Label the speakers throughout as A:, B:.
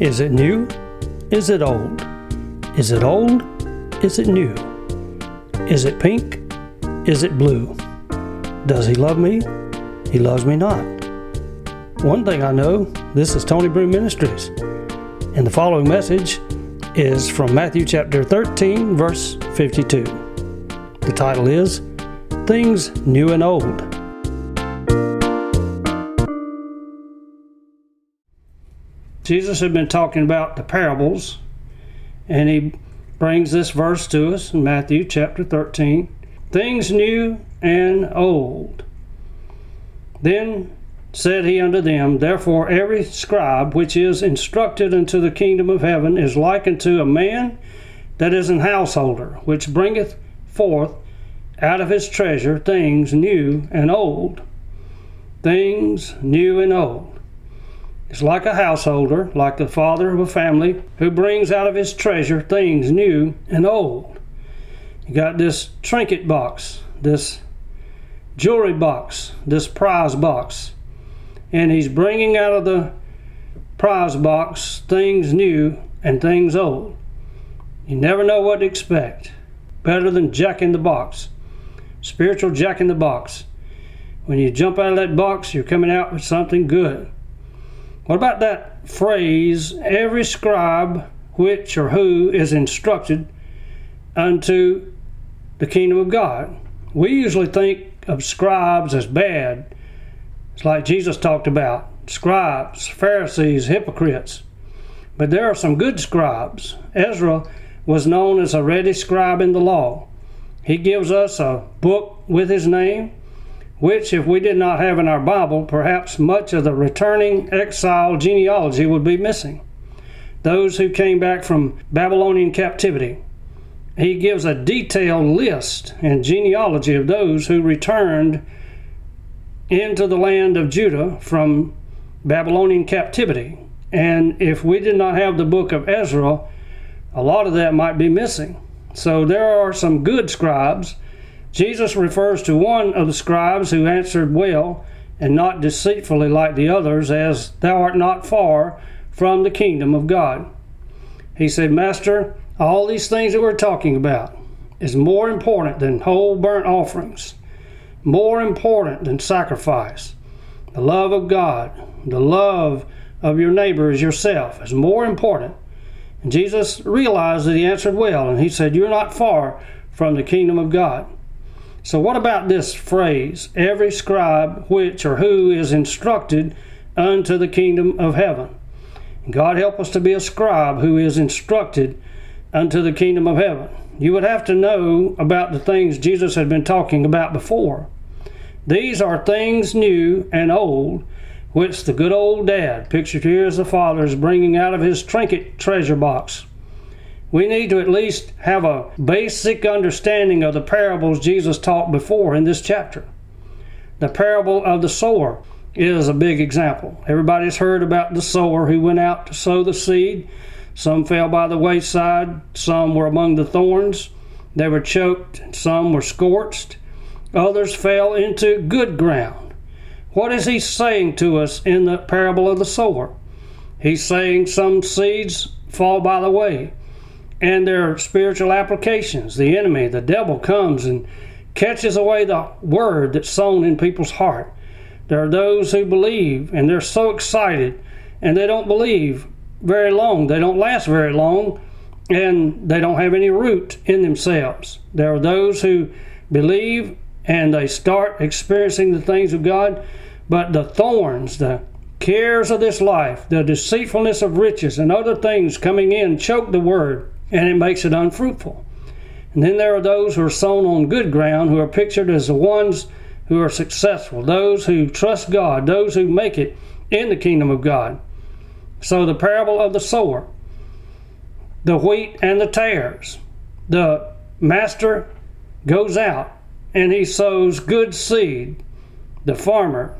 A: Is it new? Is it old? Is it old? Is it new? Is it pink? Is it blue? Does he love me? He loves me not. One thing I know, this is Tony Broom Ministries, and the following message is from Matthew chapter 13, verse 52. The title is, Things New and Old. Jesus had been talking about the parables, and he brings this verse to us in Matthew chapter 13. Things new and old. Then said he unto them, Therefore every scribe which is instructed unto the kingdom of heaven is like unto a man that is an householder, which bringeth forth out of his treasure things new and old. Things new and old. It's like a householder, like the father of a family, who brings out of his treasure things new and old. You got this trinket box, this jewelry box, this prize box, and he's bringing out of the prize box things new and things old. You never know what to expect. Better than Jack in the Box. Spiritual Jack in the Box. When you jump out of that box, you're coming out with something good. What about that phrase, every scribe which or who is instructed unto the kingdom of God? We usually think of scribes as bad. It's like Jesus talked about, scribes, Pharisees, hypocrites. But there are some good scribes. Ezra was known as a ready scribe in the law. He gives us a book with his name, which if we did not have in our Bible, perhaps much of the returning exile genealogy would be missing. Those who came back from Babylonian captivity. He gives a detailed list and genealogy of those who returned into the land of Judah from Babylonian captivity. And if we did not have the book of Ezra, a lot of that might be missing. So there are some good scribes. Jesus refers to one of the scribes who answered well and not deceitfully like the others, as thou art not far from the kingdom of God. He said, Master, all these things that we're talking about is more important than whole burnt offerings, more important than sacrifice. The love of God, the love of your neighbor as yourself is more important. And Jesus realized that he answered well, and he said, You're not far from the kingdom of God. So what about this phrase, every scribe which or who is instructed unto the kingdom of heaven? God help us to be a scribe who is instructed unto the kingdom of heaven. You would have to know about the things Jesus had been talking about before. These are things new and old, which the good old dad, pictured here as the father, is bringing out of his trinket treasure box. We need to at least have a basic understanding of the parables Jesus taught before in this chapter. The parable of the sower is a big example. Everybody's heard about the sower who went out to sow the seed. Some fell by the wayside, some were among the thorns, they were choked, some were scorched, others fell into good ground. What is he saying to us in the parable of the sower? He's saying some seeds fall by the way, and there are spiritual applications. The enemy, the devil, comes and catches away the word that's sown in people's heart. There are those who believe, and they're so excited, and they don't believe very long. They don't last very long, and they don't have any root in themselves. There are those who believe, and they start experiencing the things of God, but the thorns, the cares of this life, the deceitfulness of riches, and other things coming in choke the word, and it makes it unfruitful. And then there are those who are sown on good ground, who are pictured as the ones who are successful, those who trust God, those who make it in the kingdom of God. So the parable of the sower, the wheat and the tares. The master goes out and he sows good seed, the farmer,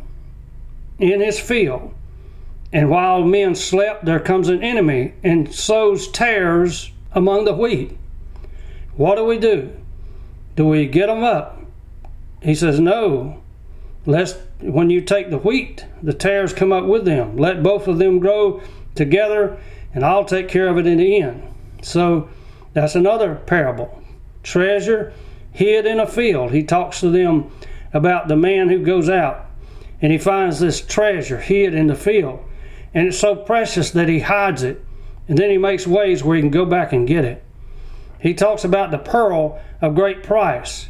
A: in his field. And while men slept, there comes an enemy and sows tares among the wheat. What do? Do we get them up? He says, no, lest when you take the wheat, the tares come up with them. Let both of them grow together and I'll take care of it in the end. So that's another parable. Treasure hid in a field. He talks to them about the man who goes out and he finds this treasure hid in the field. And it's so precious that he hides it. And then he makes ways where he can go back and get it. He talks about the pearl of great price.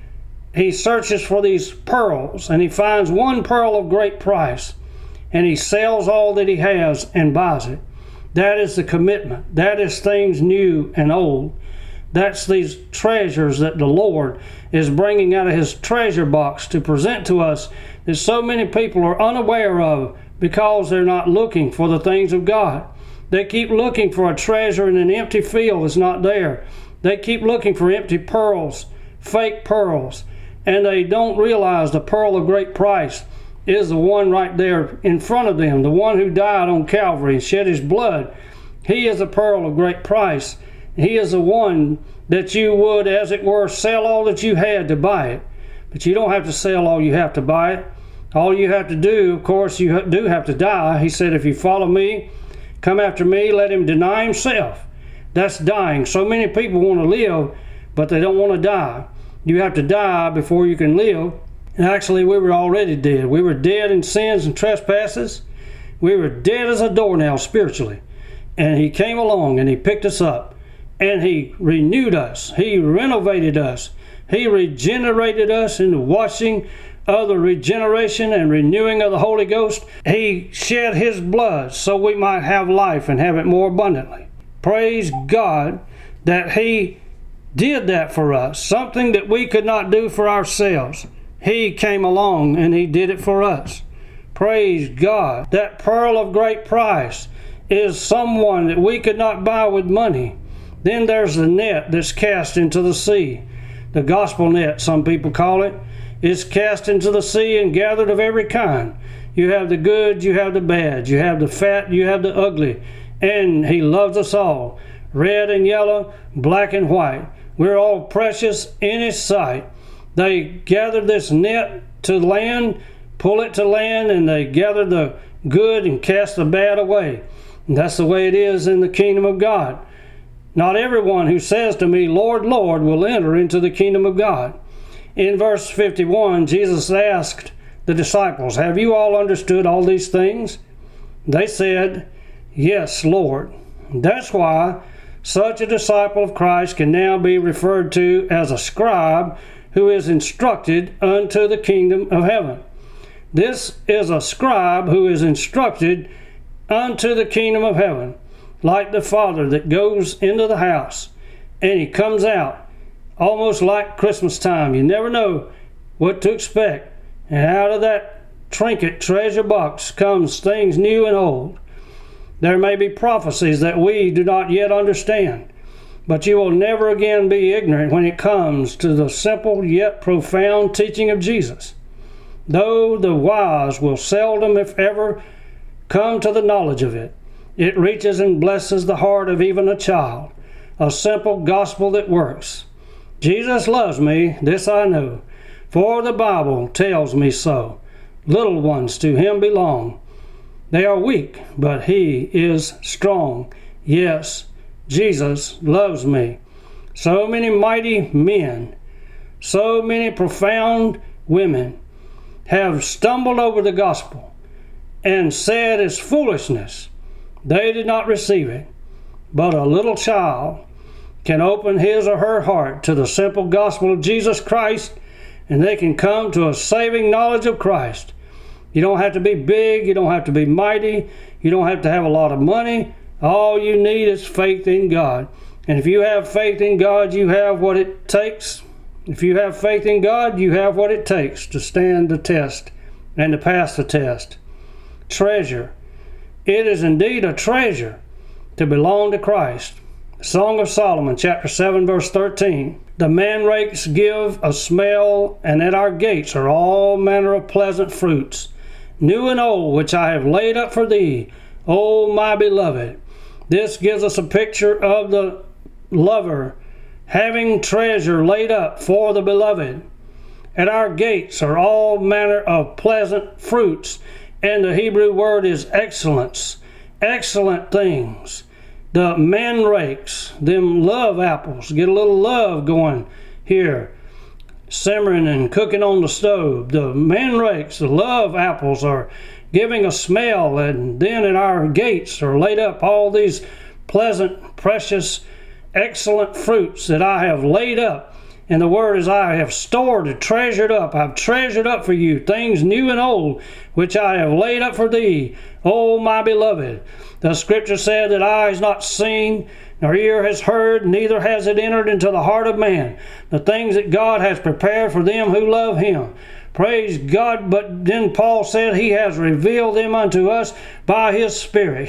A: He searches for these pearls and he finds one pearl of great price. And he sells all that he has and buys it. That is the commitment. That is things new and old. That's these treasures that the Lord is bringing out of his treasure box to present to us that so many people are unaware of because they're not looking for the things of God. They keep looking for a treasure in an empty field that's not there. They keep looking for empty pearls, fake pearls, and they don't realize the pearl of great price is the one right there in front of them, the one who died on Calvary and shed his blood. He is a pearl of great price. He is the one that you would, as it were, sell all that you had to buy it. But you don't have to sell all you have to buy it. All you have to do, of course, you do have to die. He said, if you follow me, come after me, let him deny himself. That's dying. So many people want to live, but they don't want to die. You have to die before you can live. And actually, we were already dead. We were dead in sins and trespasses. We were dead as a doornail spiritually. And he came along and he picked us up. And he renewed us. He renovated us. He regenerated us in the washing of the regeneration and renewing of the Holy Ghost. He shed his blood so we might have life and have it more abundantly. Praise God that he did that for us, something that we could not do for ourselves. He came along and he did it for us. Praise God. That pearl of great price is someone that we could not buy with money. Then there's the net that's cast into the sea. The gospel net, some people call it, is cast into the sea and gathered of every kind. You have the good, you have the bad, you have the fat, you have the ugly. And he loves us all, red and yellow, black and white. We're all precious in his sight. They gathered this net to land, pull it to land, and they gather the good and cast the bad away. And that's the way it is in the kingdom of God. Not everyone who says to me, Lord, Lord, will enter into the kingdom of God. In verse 51, Jesus asked the disciples, have you all understood all these things? They said, yes, Lord. That's why such a disciple of Christ can now be referred to as a scribe who is instructed unto the kingdom of heaven. This is a scribe who is instructed unto the kingdom of heaven, like the father that goes into the house and he comes out almost like Christmas time. You never know what to expect. And out of that trinket treasure box comes things new and old. There may be prophecies that we do not yet understand, but you will never again be ignorant when it comes to the simple yet profound teaching of Jesus. Though the wise will seldom, if ever, come to the knowledge of it, it reaches and blesses the heart of even a child, a simple gospel that works. Jesus loves me, this I know, for the Bible tells me so. Little ones to him belong. They are weak, but he is strong. Yes, Jesus loves me. So many mighty men, so many profound women have stumbled over the gospel and said it's foolishness. They did not receive it. But a little child can open his or her heart to the simple gospel of Jesus Christ, and they can come to a saving knowledge of Christ. You don't have to be big. You don't have to be mighty. You don't have to have a lot of money. All you need is faith in God. And if you have faith in God, you have what it takes. If you have faith in God, you have what it takes to stand the test and to pass the test. Treasure. It is indeed a treasure to belong to Christ. Song of Solomon, chapter 7, verse 13. The manrakes give a smell, and at our gates are all manner of pleasant fruits, new and old, which I have laid up for thee, O my beloved. This gives us a picture of the lover having treasure laid up for the beloved. At our gates are all manner of pleasant fruits, and the Hebrew word is excellence, excellent things. The manrakes, them love apples, get a little love going here, simmering and cooking on the stove. The manrakes, the love apples, are giving a smell, and then at our gates are laid up all these pleasant, precious, excellent fruits that I have laid up. And the word is, I have stored and treasured up. I've treasured up for you things new and old, which I have laid up for thee, O my beloved. The scripture said that eye has not seen, nor ear has heard, neither has it entered into the heart of man, the things that God has prepared for them who love him. Praise God. But then Paul said he has revealed them unto us by his Spirit.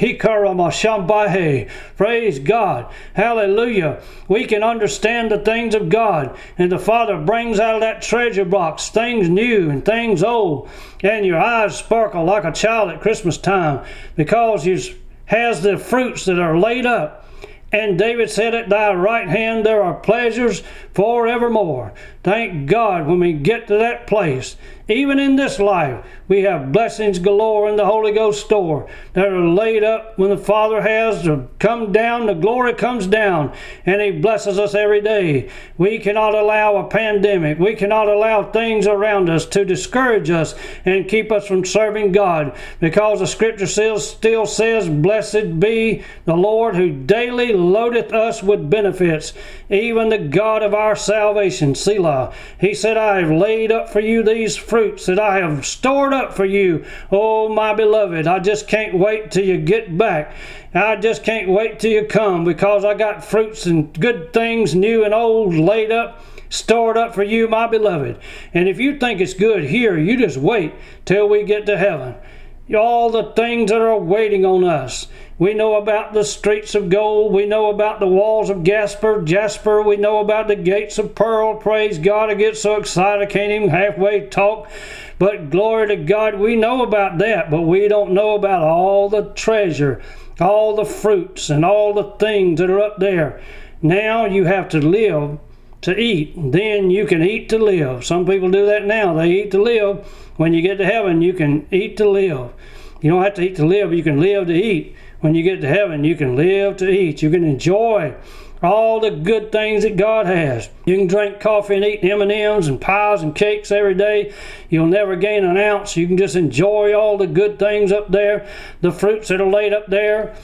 A: Praise God. Hallelujah. We can understand the things of God, and the Father brings out of that treasure box things new and things old, and your eyes sparkle like a child at Christmas time, because he has the fruits that are laid up. And David said, at thy right hand there are pleasures forevermore. Thank God when we get to that place. Even in this life, we have blessings galore in the Holy Ghost store that are laid up when the Father has to come down. The glory comes down, and he blesses us every day. We cannot allow a pandemic. We cannot allow things around us to discourage us and keep us from serving God, because the scripture still says, blessed be the Lord who daily loadeth us with benefits, even the God of our salvation. Selah. He said, I have laid up for you these fruits that I have stored up for you, oh my beloved. I just can't wait till you get back. I just can't wait till you come, because I got fruits and good things, new and old, laid up, stored up for you, my beloved. And if you think it's good here, you just wait till we get to heaven. All the things that are waiting on us. We know about the streets of gold. We know about the walls of jasper. We know about the gates of pearl. Praise God. I get so excited I can't even halfway talk. But glory to God, we know about that, but we don't know about all the treasure, all the fruits, and all the things that are up there. Now you have to live to eat. Then you can eat to live. Some people do that now. They eat to live. When you get to heaven, you can eat to live. You don't have to eat to live. You can live to eat. When you get to heaven, you can live to eat. You can enjoy all the good things that God has. You can drink coffee and eat M&Ms and pies and cakes every day. You'll never gain an ounce. You can just enjoy all the good things up there, the fruits that are laid up there.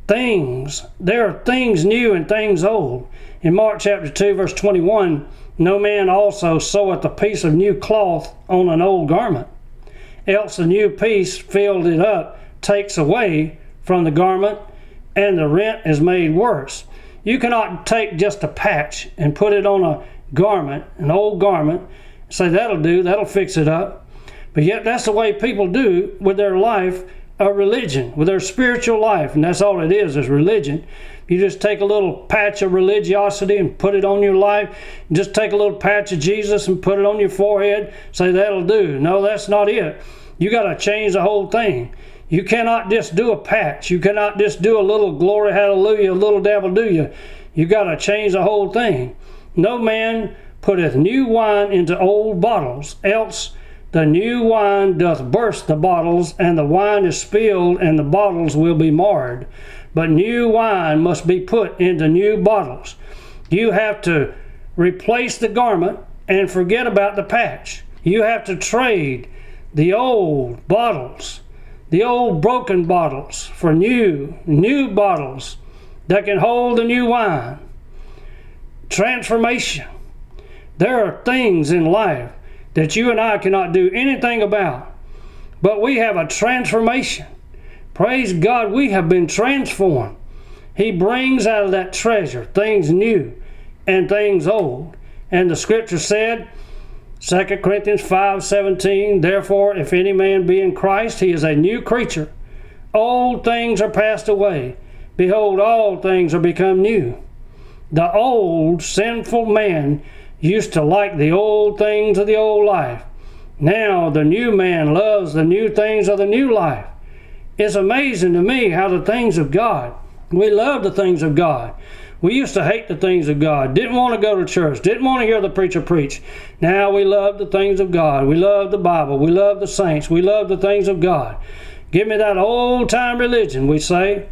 A: There are things new and things old. In Mark chapter 2, verse 21, no man also seweth a piece of new cloth on an old garment, else the new piece filled it up, takes away from the garment, and the rent is made worse. You cannot take just a patch and put it on a garment, an old garment, and say that'll do, that'll fix it up. But yet that's the way people do with their life of religion, with their spiritual life, and that's all it is religion. You just take a little patch of religiosity and put it on your life. Just take a little patch of Jesus and put it on your forehead, say that'll do. No, that's not it. You got to change the whole thing. You cannot just do a patch. You cannot just do a little glory, hallelujah, a little devil do you. You got to change the whole thing. No man putteth new wine into old bottles, else the new wine doth burst the bottles, and the wine is spilled, and the bottles will be marred. But new wine must be put into new bottles. You have to replace the garment and forget about the patch. You have to trade the old bottles, the old broken bottles, for new bottles that can hold the new wine. Transformation. There are things in life that you and I cannot do anything about, but we have a transformation. Praise God, we have been transformed. He brings out of that treasure things new and things old. And the scripture said, 2 Corinthians 5:17, therefore, if any man be in Christ, he is a new creature. Old things are passed away. Behold, all things are become new. The old sinful man used to like the old things of the old life. Now the new man loves the new things of the new life. It's amazing to me how the things of God, we love the things of God. We used to hate the things of God, didn't want to go to church, didn't want to hear the preacher preach. Now we love the things of God. We love the Bible. We love the saints. We love the things of God. Give me that old time religion, we say.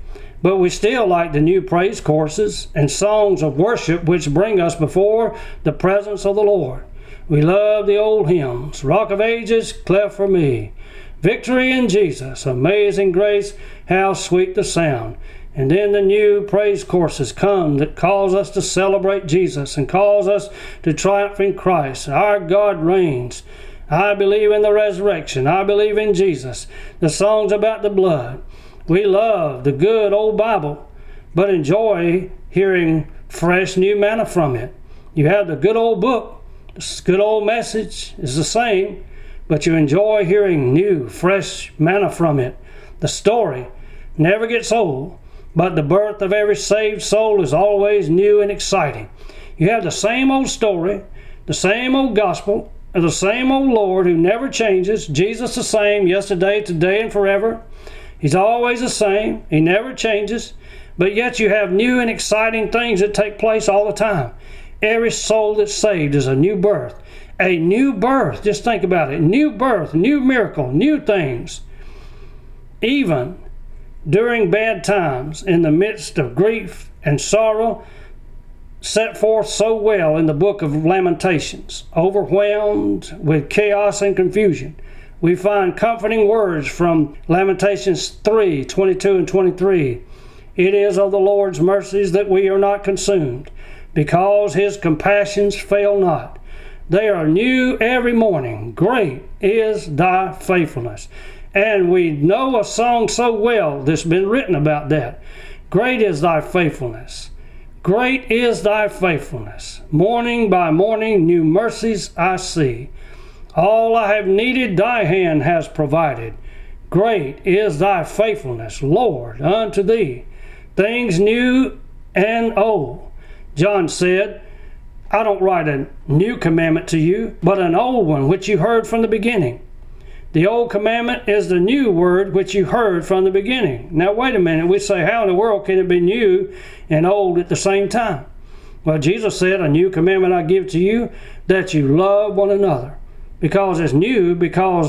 A: but we still like the new praise courses and songs of worship which bring us before the presence of the Lord. We love the old hymns, Rock of Ages, cleft for me, Victory in Jesus, Amazing Grace, how sweet the sound. And then the new praise courses come that calls us to celebrate Jesus and calls us to triumph in Christ. Our God reigns. I believe in the resurrection. I believe in Jesus. The songs about the blood. We love the good old Bible, but enjoy hearing fresh new manna from it. You have the good old book. This good old message is the same, but you enjoy hearing new, fresh manna from it. The story never gets old, but the birth of every saved soul is always new and exciting. You have the same old story, the same old gospel, and the same old Lord who never changes. Jesus the same yesterday, today, and forever. He's always the same. He never changes. But yet you have new and exciting things that take place all the time. Every soul that's saved is a new birth. A new birth. Just think about it. New birth, new miracle, new things. Even during bad times, in the midst of grief and sorrow, set forth so well in the book of Lamentations, overwhelmed with chaos and confusion, we find comforting words from Lamentations 3:22 and 23. It is of the Lord's mercies that we are not consumed, because his compassions fail not. They are new every morning. Great is thy faithfulness. And we know a song so well that's been written about that. Great is thy faithfulness. Great is thy faithfulness. Morning by morning new mercies I see. All I have needed thy hand has provided. Great is thy faithfulness, Lord, unto thee. Things new and old. John said, I don't write a new commandment to you, but an old one which you heard from the beginning. The old commandment is the new word which you heard from the beginning. Now wait a minute, we say, how in the world can it be new and old at the same time? Well, Jesus said, a new commandment I give to you, that you love one another. Because it's new, because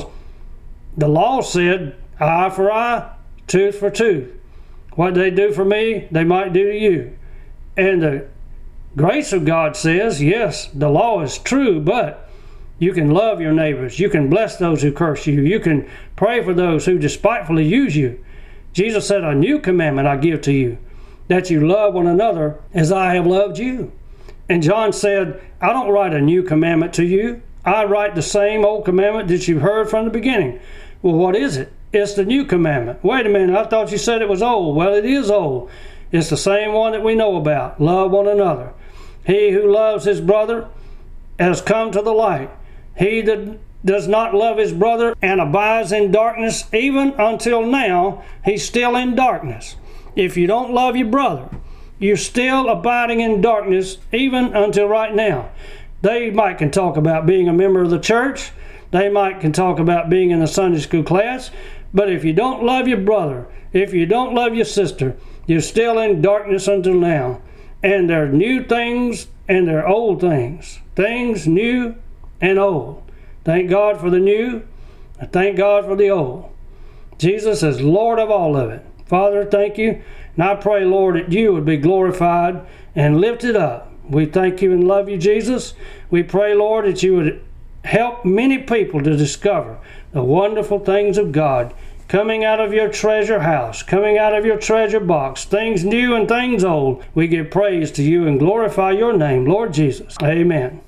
A: the law said, eye for eye, tooth for tooth. What they do for me, they might do to you. And the grace of God says, yes, the law is true, but you can love your neighbors. You can bless those who curse you. You can pray for those who despitefully use you. Jesus said, a new commandment I give to you, that you love one another as I have loved you. And John said, I don't write a new commandment to you. I write the same old commandment that you heard from the beginning. Well, what is it? It's the new commandment. Wait a minute, I thought you said it was old. Well, it is old. It's the same one that we know about. Love one another. He who loves his brother has come to the light. He that does not love his brother and abides in darkness, even until now, he's still in darkness. If you don't love your brother, you're still abiding in darkness, even until right now. They might can talk about being a member of the church. They might can talk about being in a Sunday school class. But if you don't love your brother, if you don't love your sister, you're still in darkness until now. And there are new things and there are old things. Things new and old. Thank God for the new, and thank God for the old. Jesus is Lord of all of it. Father, thank you. And I pray, Lord, that you would be glorified and lifted up. We thank you and love you, Jesus. We pray, Lord, that you would help many people to discover the wonderful things of God coming out of your treasure house, coming out of your treasure box, things new and things old. We give praise to you and glorify your name, Lord Jesus. Amen.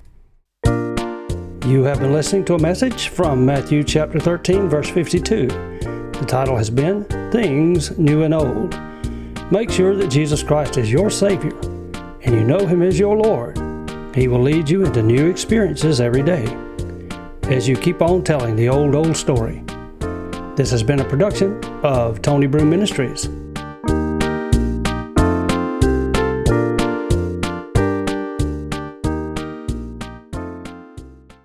A: You have been listening to a message from Matthew chapter 13, verse 52. The title has been Things New and Old. Make sure that Jesus Christ is your Savior and you know Him as your Lord. He will lead you into new experiences every day as you keep on telling the old story. This has been a production of Tony Broom Ministries.